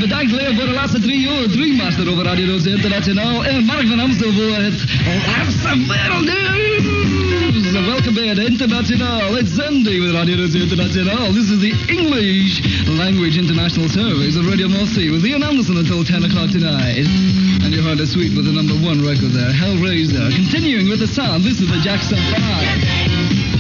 bedankt Leo voor de laatste 3 uur. 3 master over Radio Roos Internationaal. En Mark van Amstel voor het laatste wereldnieuws. Welkom bij het Internationaal. It's Sunday with Radio Roos Internationaal. This is the English Language International Service of Radio Mosty with Ian Anderson until 10 o'clock tonight. And you heard a sweet with the number 1 record there, Hellraiser. Continuing with the sound, this is the Jackson 5.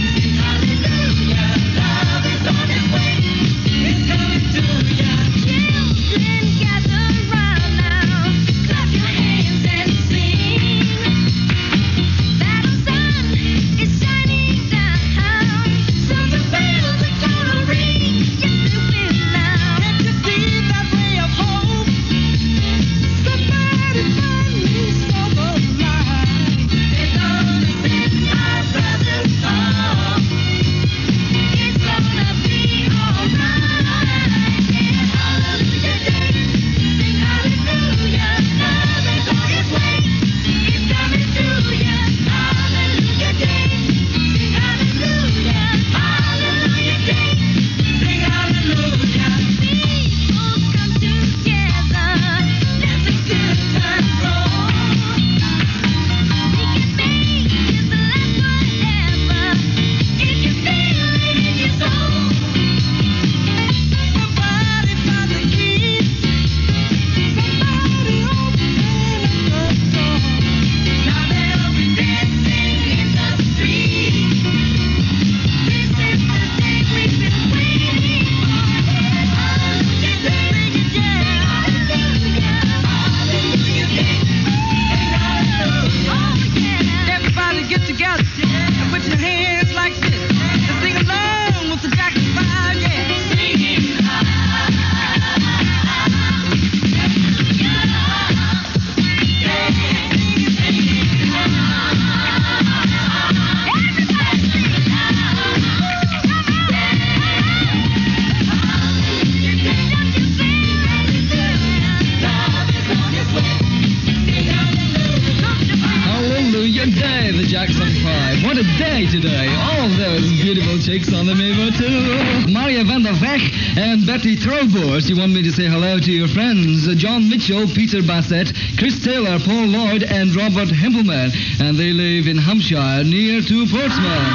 Betty Trowbridge, you want me to say hello to your friends, John Mitchell, Peter Bassett, Chris Taylor, Paul Lloyd, and Robert Hempelman. And they live in Hampshire, near to Portsmouth.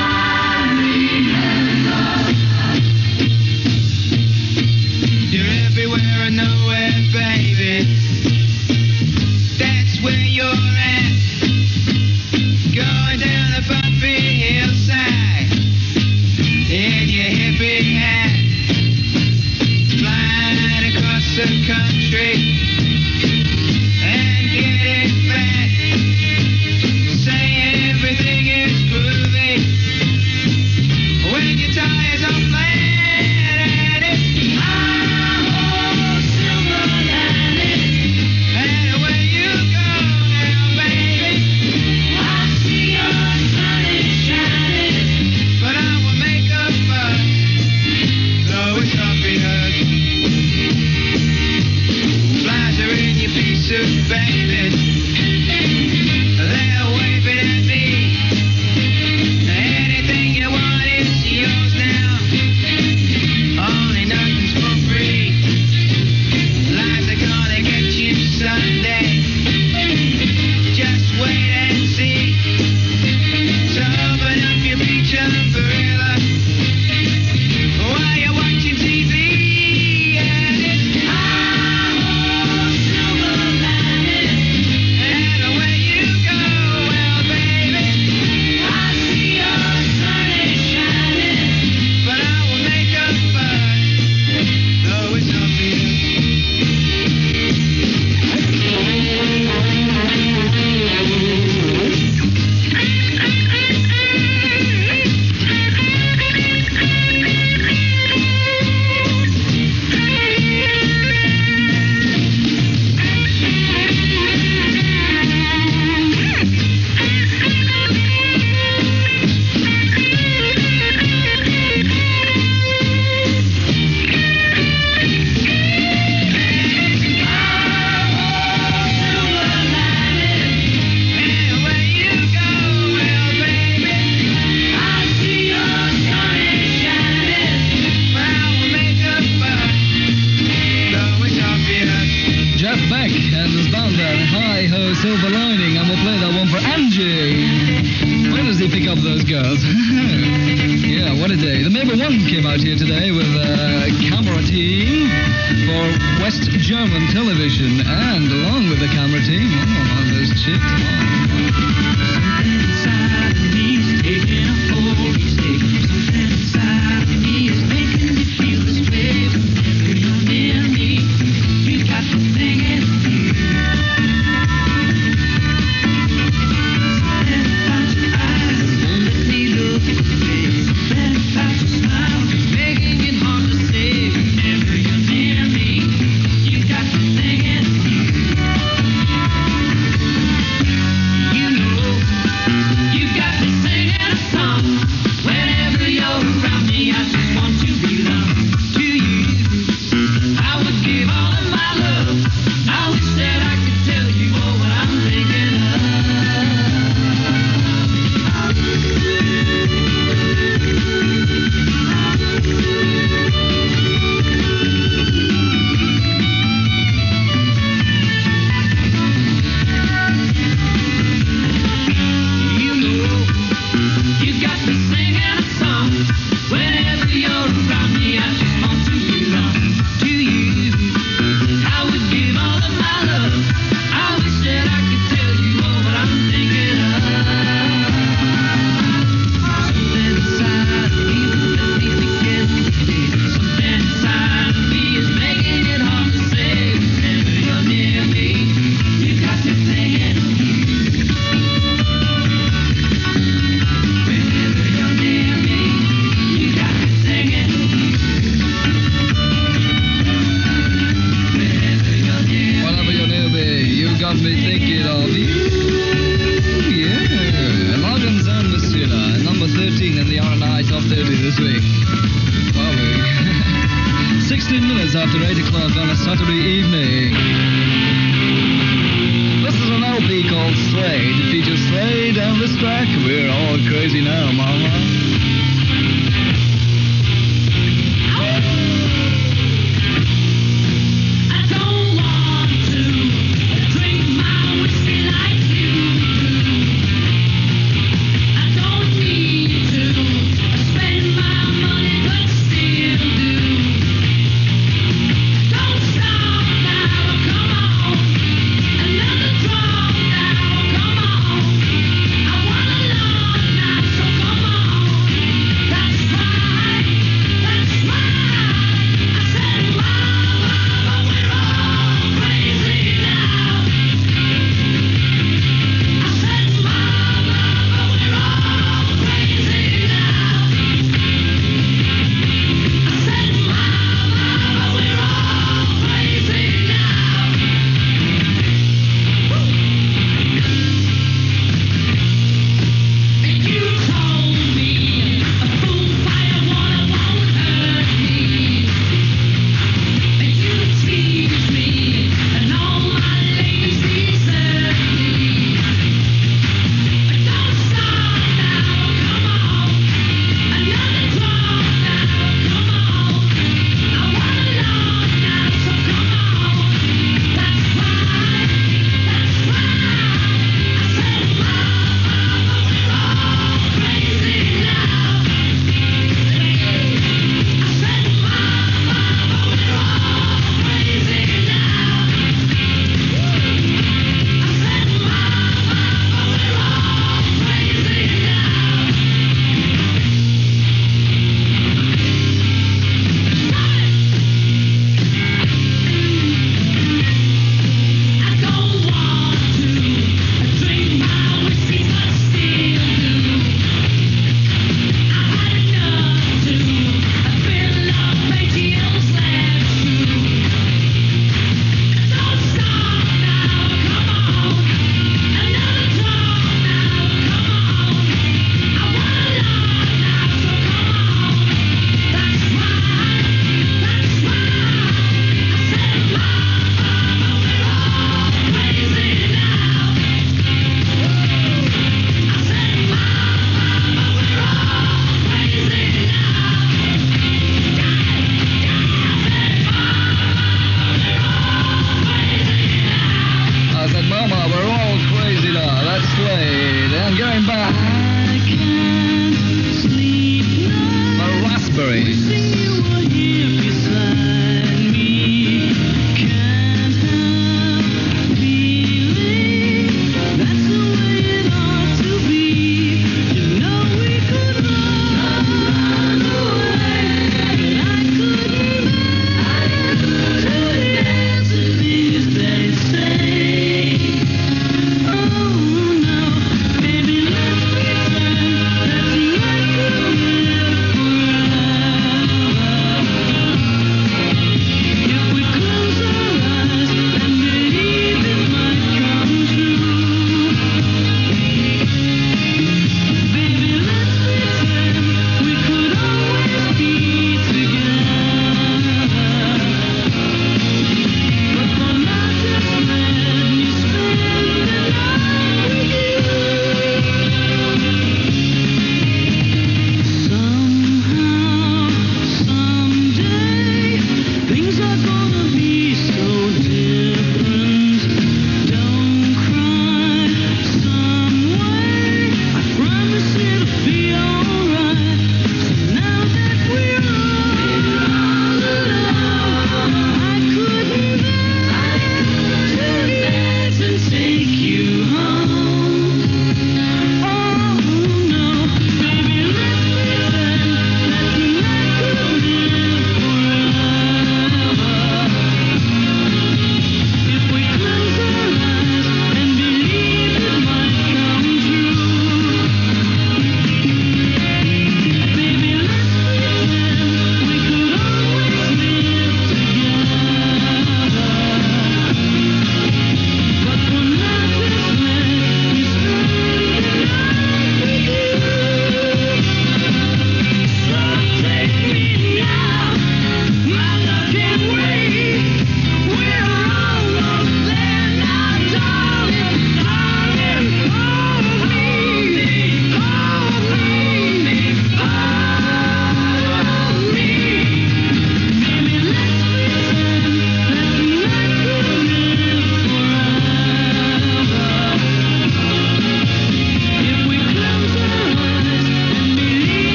You're everywhere and nowhere, baby. That's where you're at. Going down the bumpy hillside in your hippie hat. The country and getting back, saying everything is groovy when your tires are flat at it. Oh, silver lining, and away you go now, baby. I see your sun is shining, but I will make a fuss, though it's obvious. Flash Kansas band band. Hi Ho Silver Lining, and we'll play that one for Angie. When does he pick up those girls? Yeah, what a day. The Mabel One came out here today with a camera team for West German television, and along with the camera team, those chicks. Inside of me is taking a hold. Something inside of me is making me feel this way. Whenever you're near me, you got me singing. Something about your eyes won't let me look away. Something about your smile making it hard to say. Whenever you're near me, you got me singing. You know, you got me singing a song. Whenever you're around me, I just want to belong to you. I would give all of my love. I wish that I could tell you all what I'm thinking You know, you got me singing a song. Whenever you're around me, I just want to belong to you. I would give all of my love. I wish that I could tell you all what I'm thinking of. Something inside of me won't let me forget today. Something inside of me is making it hard to say. Whenever you're near me, you got me singing. Whenever you're near me, you got me singing. Whenever you're near me, you got me thinking of you. Yeah. Logan Zone Messina, number 13 in the R&I Top 30 this week. Wow. 16 minutes after 8 o'clock on a Saturday evening. This is an LP called Slade. It features Slade on this track. We're all crazy now, mama. I don't want to drink my whiskey like you do. I don't need to spend my money, but still do. Don't stop now, come on. Another drop now, come on. I wanna love now, so come on.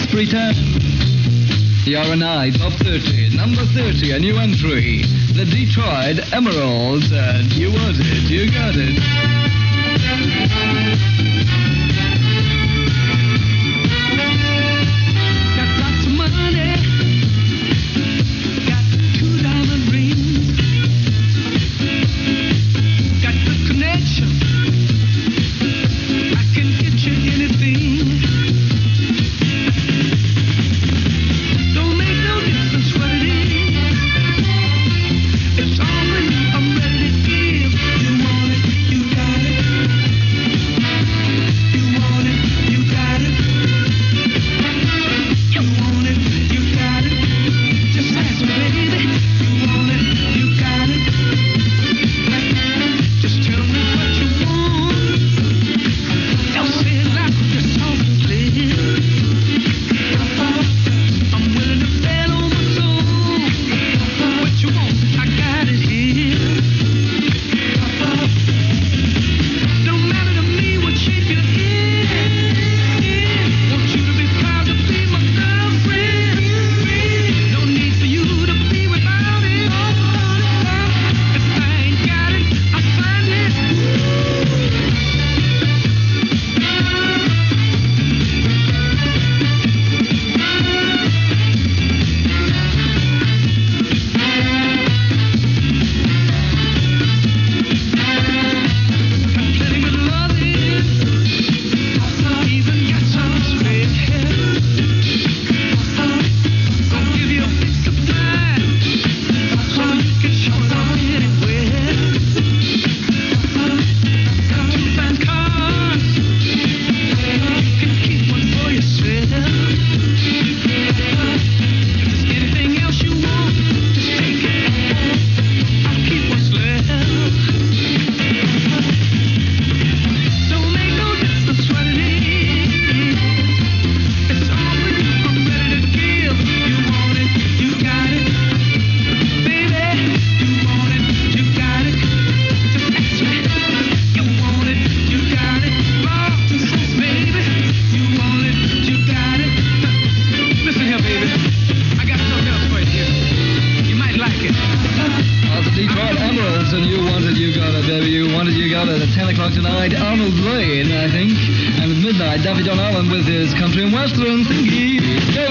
three times. RNI Top 30, number 30, a new entry. The Detroit Emeralds, and you want it, you got it. Got lots of money, got 2 diamond rings, got good connection, I can get you anything. Don't make no difference what it is, it's all for you, I'm ready to give. You want it, you got it. You want it, you got it. You want it, you got it. Just ask me, baby. You want it, you got it. Just tell me what you want. Don't say it like you're softly. I'm willing to bet on my soul. What you want, I got it here. Don't matter to me what shape you're in. Want you to be proud to be my girlfriend. No need for you to be without it. If I ain't got it, I'll find it. Got plenty of loving, even got some spare. Gonna give you a big supply, so you can show it off anywhere. Got 2 fast cars, you can keep one for yourself. If there's anything else you want, just take it. I'll keep what's left. Don't make no difference what it is. It's all for you, I'm ready to give. You want it, you got it. Baby, you want it, you got it. Just ask me. You want it, you got it. Lord, just ask, baby. You want it, you got it. Listen here, baby. I got something else for you here. You might like it. The Detroit Emeralds, and you want it, you got it, baby. You want it, you got it. At 10 o'clock tonight, Arnold Lane, I think. And at midnight, Daffy John Allen with his country and western thingy. Go,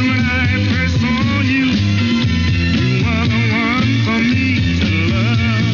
For me to love.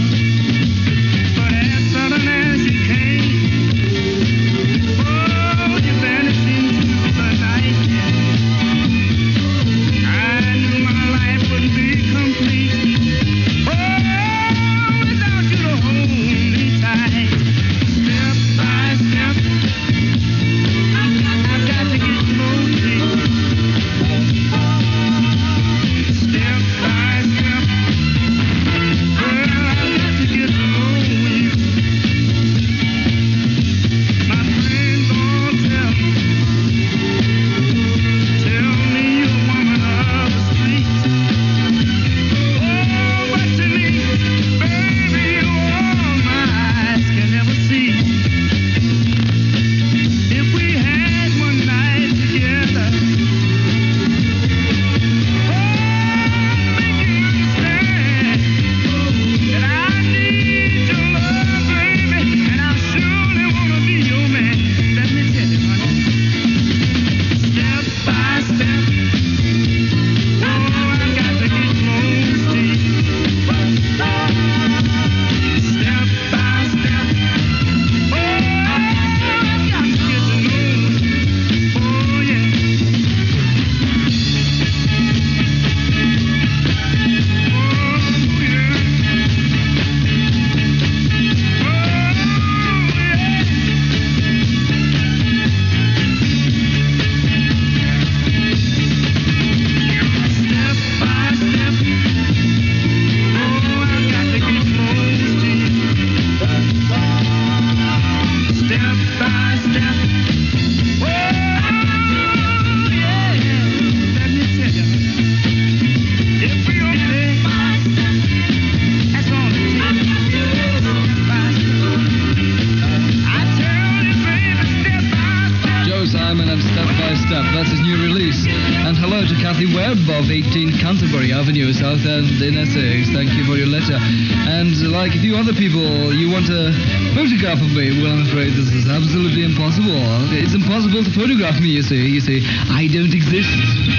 Avenue, Southend in Essex. Thank you for your letter. And like a few other people, you want a photograph of me. Well, I'm afraid this is absolutely impossible. It's impossible to photograph me, you see. You see, I don't exist.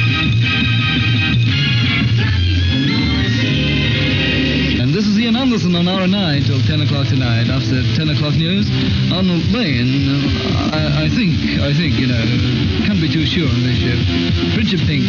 And this is Ian Anderson on R9 till 10 o'clock tonight. After 10 o'clock news, Arnold Lane, I think, you know, can't be too sure on this ship. Richard Pink.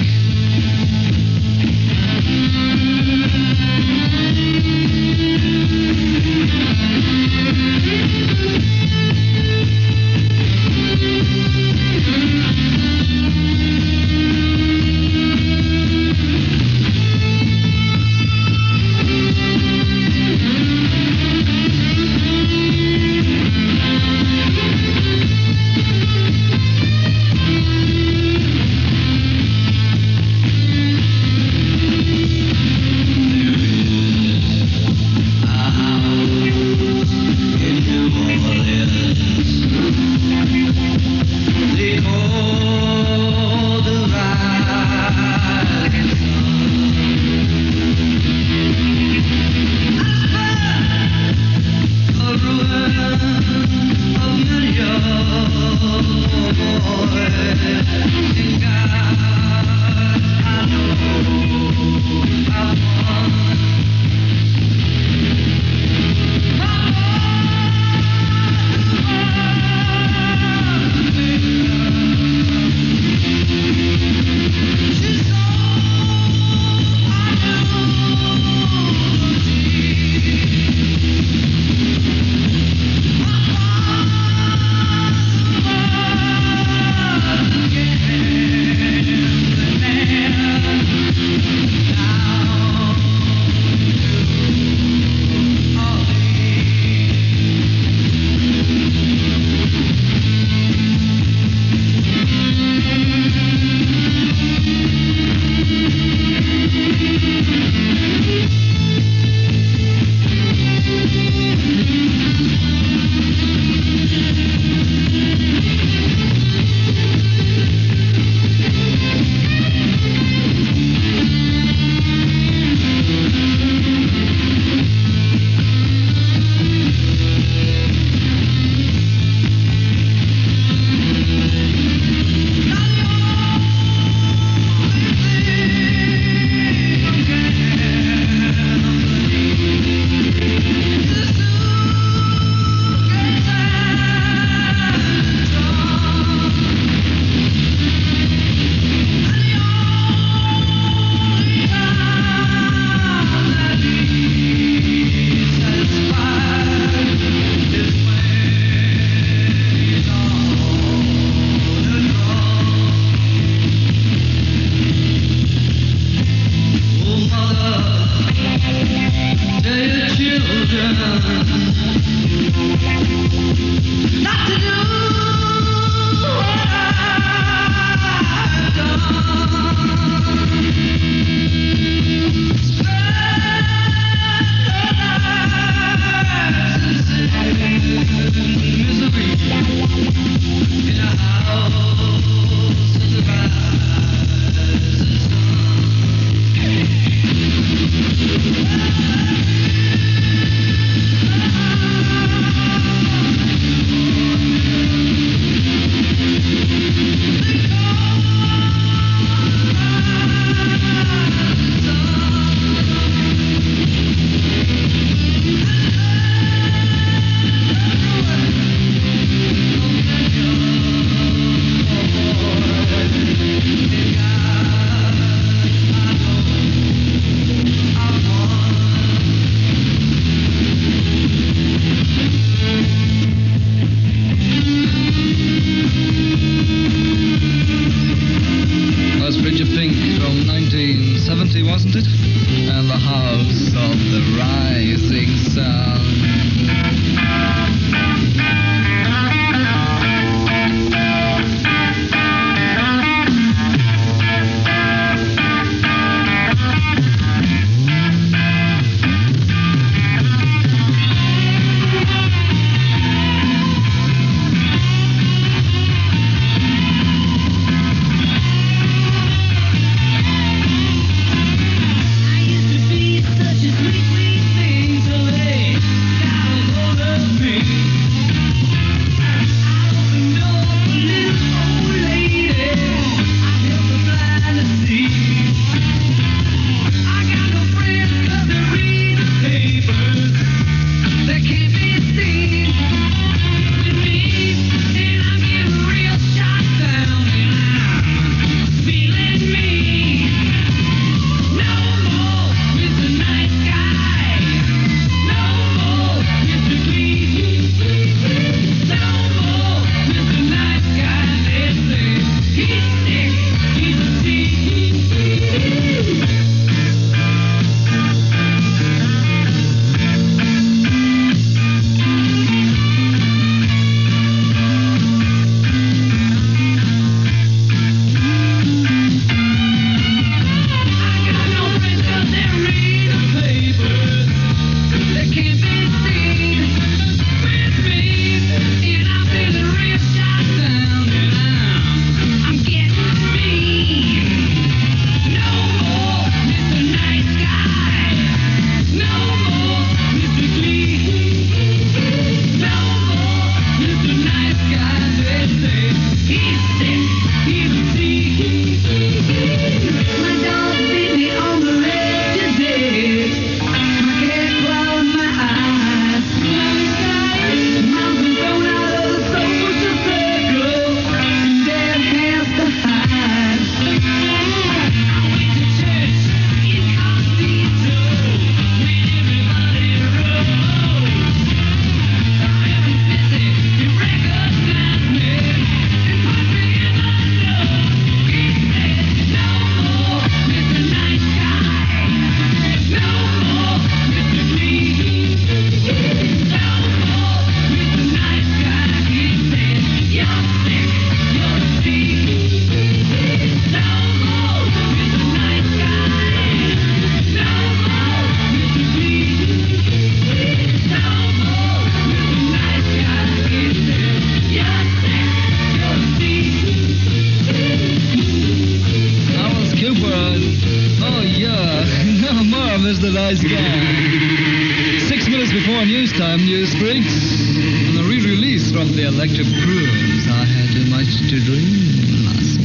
a nice guy. 6 minutes before news time, Newsbreak. On the re-release from the Electric Prunes, I had too much to dream last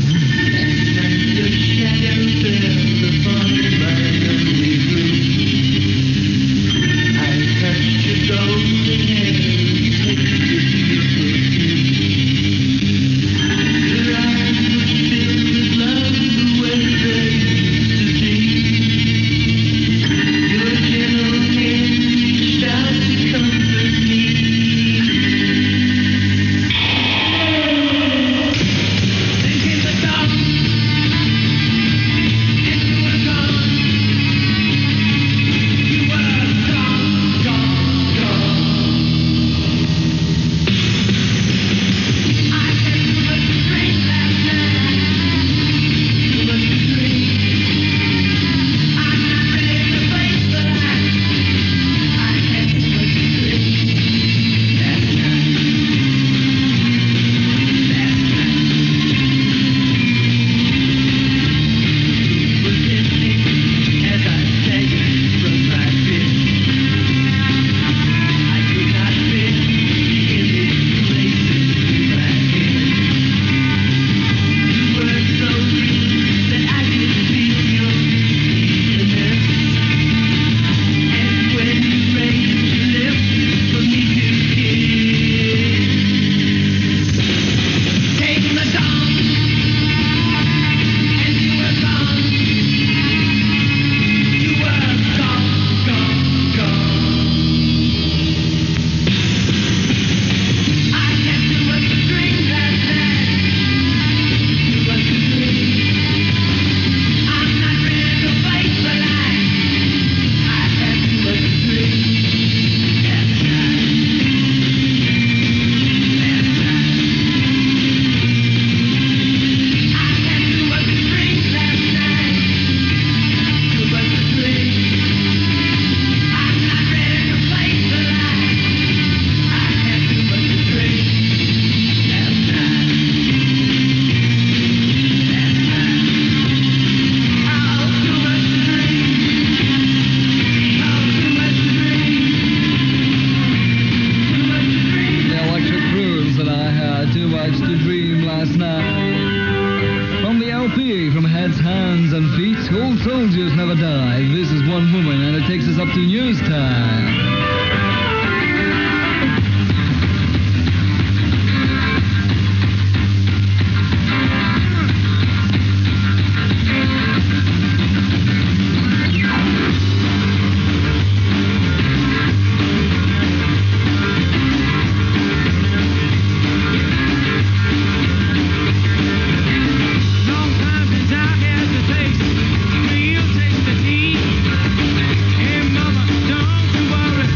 night. From the LP, from Heads, Hands, and Feet, Old Soldiers Never Die. This is One Woman, and it takes us up to news time. Hey, mama, don't you worry.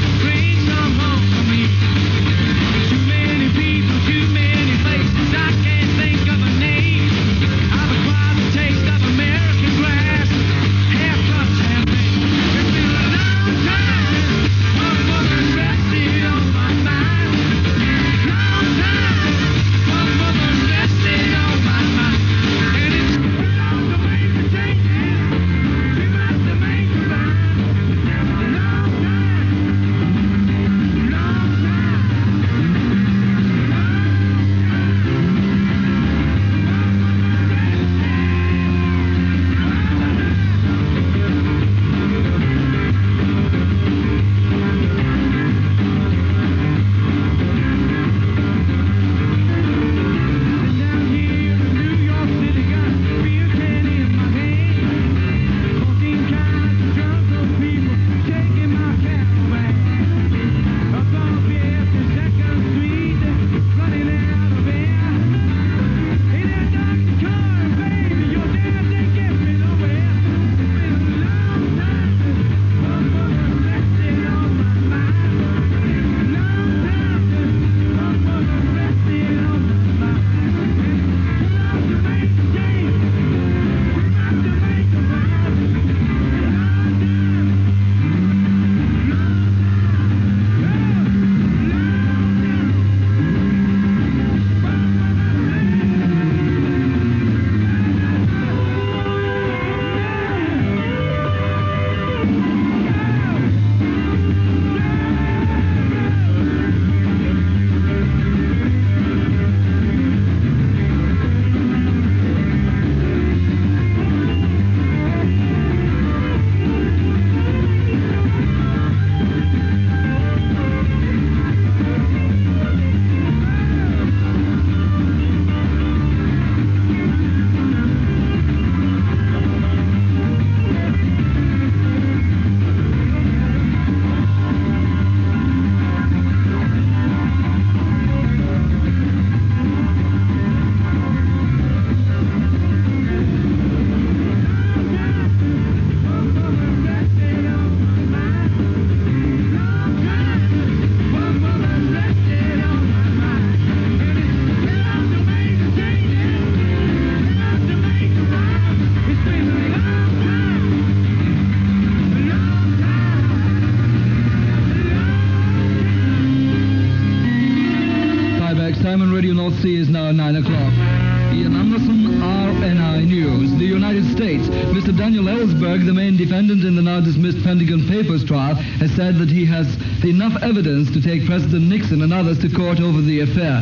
time on Radio North Sea is now 9 o'clock. Ian Anderson, RNI News. The United States. Mr. Daniel Ellsberg, the main defendant in the now-dismissed Pentagon Papers trial, has said that he has enough evidence to take President Nixon and others to court over the affair.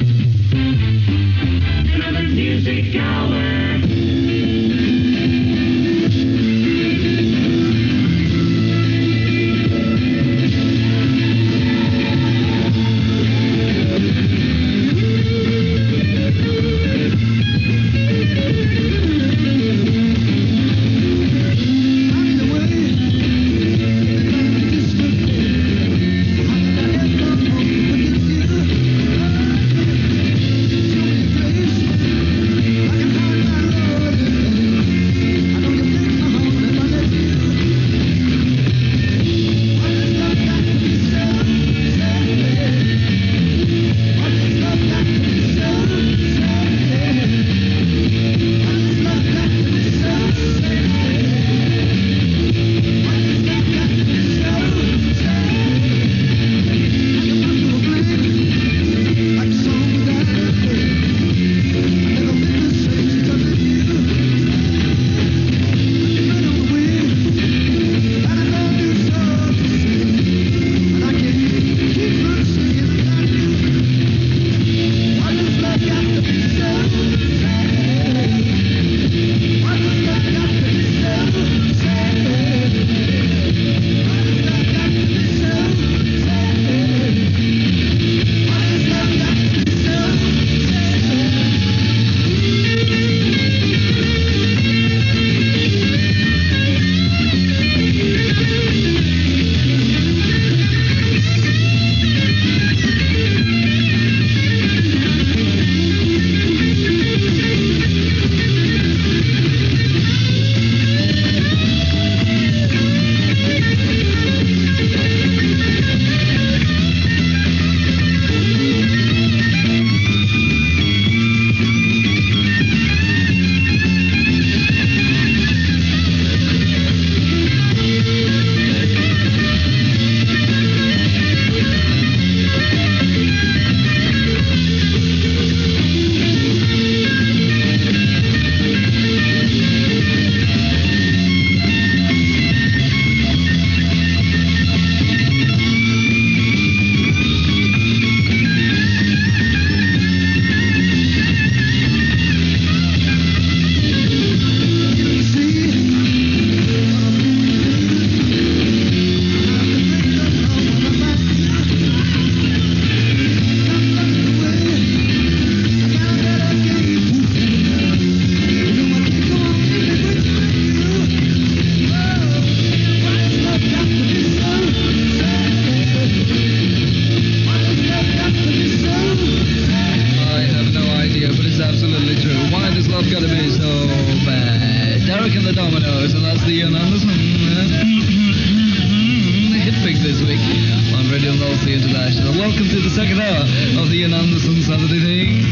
Music Hour. Welcome to the second hour of the Ian Anderson Saturday thing.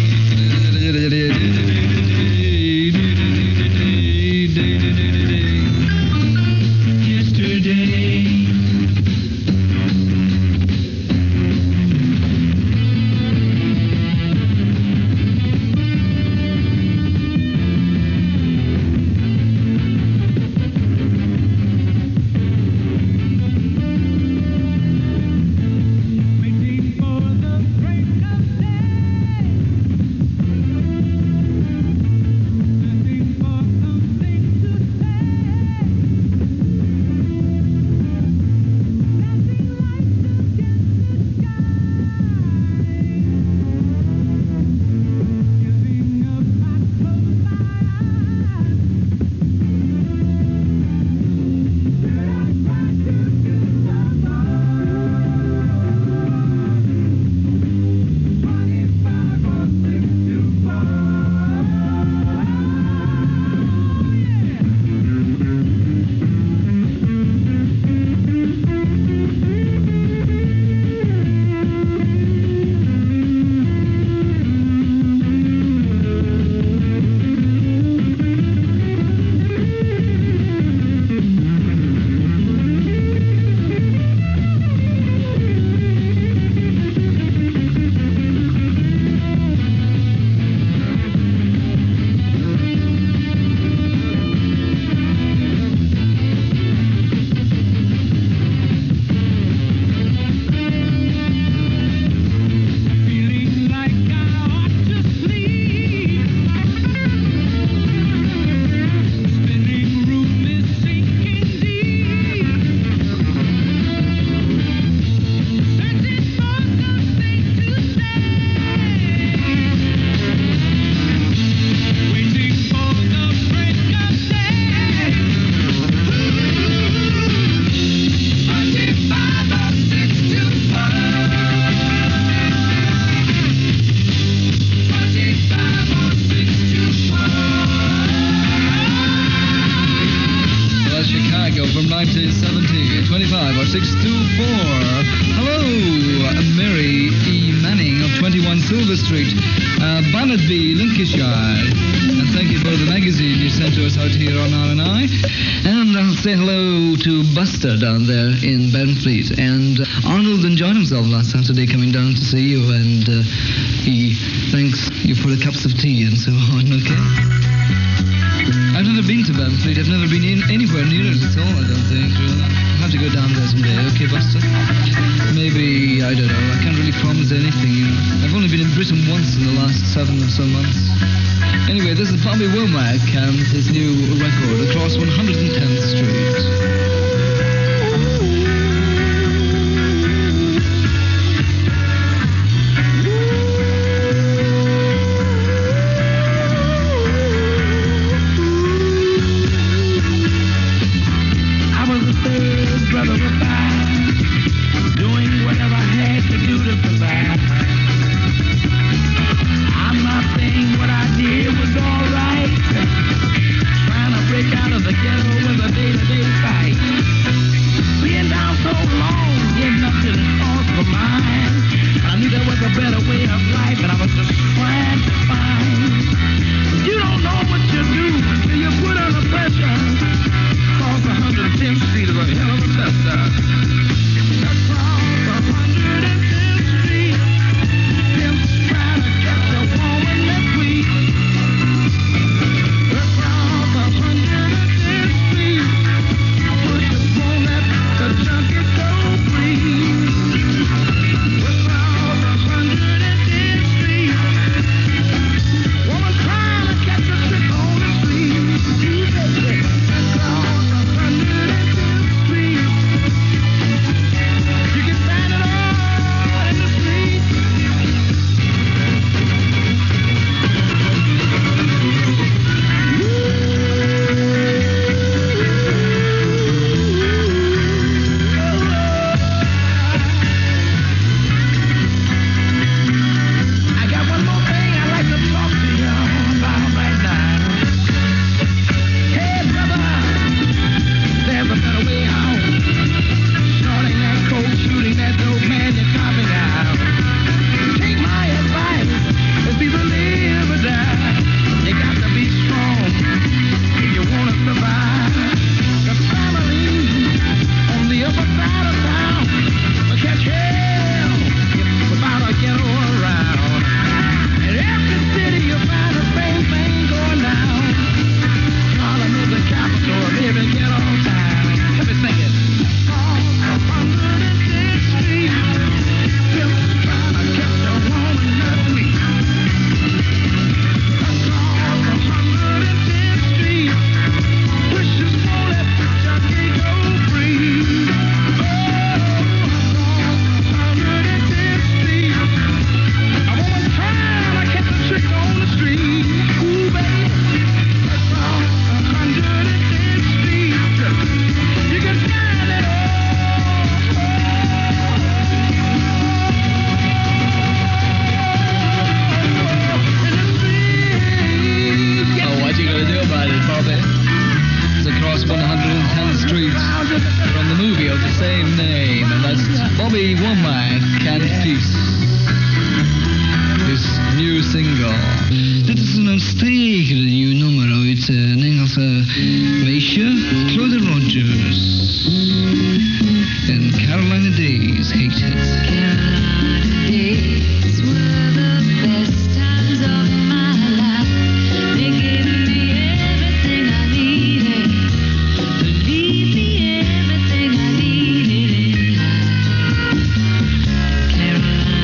or 624. Hello, Mary E. Manning of 21 Silver Street, Barnardby, Lincolnshire. And thank you for the magazine you sent to us out here on R&I. And I'll say hello to Buster down there in Benfleet. And Arnold enjoyed himself last Saturday coming down to see you, and he thanks you for the cups of tea and so on, okay? I've never been to Benfleet. I've never been anywhere near it at all, I don't think. I'll have to go down there someday, okay, Buster? Maybe, I don't know. I can't really promise anything, you know. I've only been in Britain once in the last 7 or so months. Anyway, this is Bobby Womack and his new record, Across 110th Street. Carolina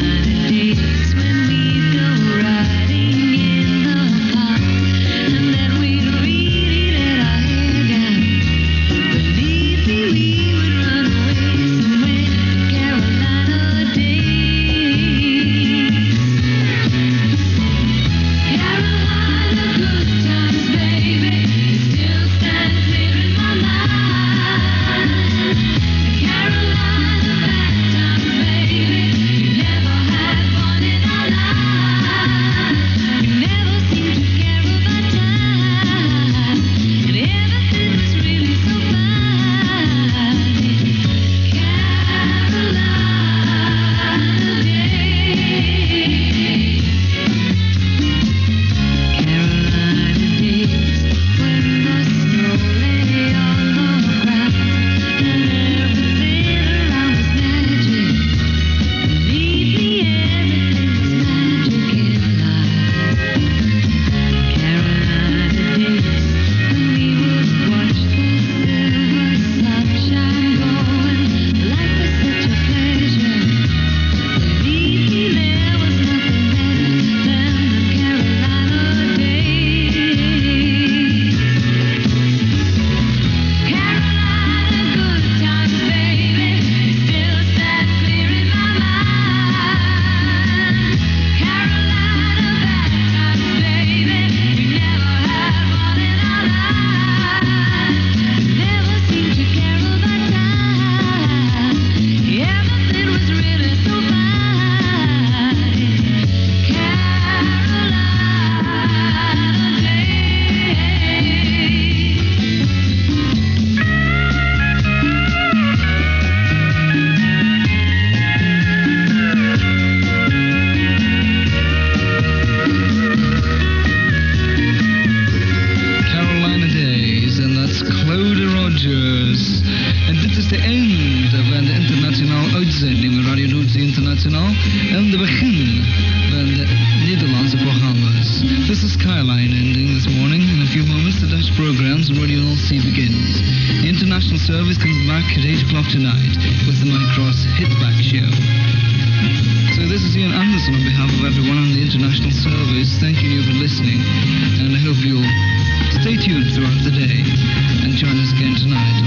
Radio Internationaal en de begin van de Nederlandse programma's. This is Skyline ending this morning. In a few moments, the Dutch programs Radio North Sea begins. The international service comes back at 8 o'clock tonight with the Mike Ross Hitback Show. So this is Ian Anderson on behalf of everyone on the international service, thanking you for listening, and I hope you'll stay tuned throughout the day and join us again tonight.